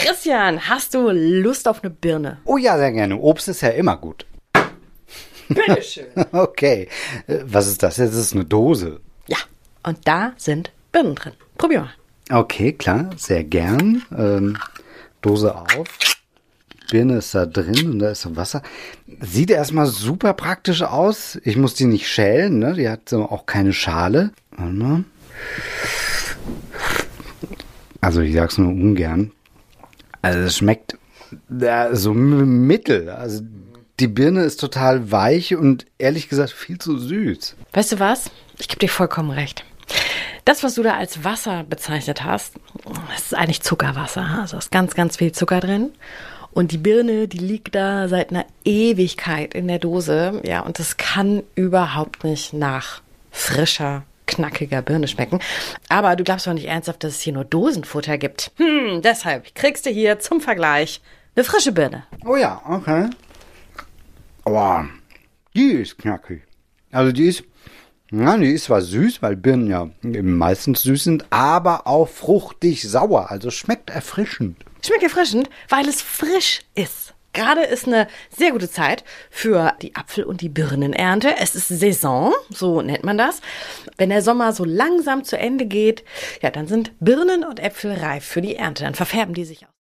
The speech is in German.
Christian, hast du Lust auf eine Birne? Oh ja, sehr gerne. Obst ist ja immer gut. Bitteschön. Okay. Was ist das jetzt? Das ist eine Dose. Ja, und da sind Birnen drin. Probier mal. Okay, klar. Sehr gern. Dose auf. Birne ist da drin und da ist so Wasser. Sieht erstmal super praktisch aus. Ich muss die nicht schälen, ne? Die hat so auch keine Schale. Warte mal. Also ich sag's nur ungern. Also es schmeckt so mittel. Also die Birne ist total weich und ehrlich gesagt viel zu süß. Weißt du was? Ich gebe dir vollkommen recht. Das, was du da als Wasser bezeichnet hast, das ist eigentlich Zuckerwasser. Also da ist ganz, ganz viel Zucker drin. Und die Birne, die liegt da seit einer Ewigkeit in der Dose. Ja, und das kann überhaupt nicht nach frischer, knackiger Birne schmecken. Aber du glaubst doch nicht ernsthaft, dass es hier nur Dosenfutter gibt. Deshalb kriegst du hier zum Vergleich eine frische Birne. Oh ja, okay. Aber die ist knackig. Also die ist zwar süß, weil Birnen ja eben meistens süß sind, aber auch fruchtig sauer. Also schmeckt erfrischend. Schmeckt erfrischend, weil es frisch ist. Gerade ist eine sehr gute Zeit für die Apfel- und die Birnenernte. Es ist Saison, so nennt man das. Wenn der Sommer so langsam zu Ende geht, ja, dann sind Birnen und Äpfel reif für die Ernte. Dann verfärben die sich aus.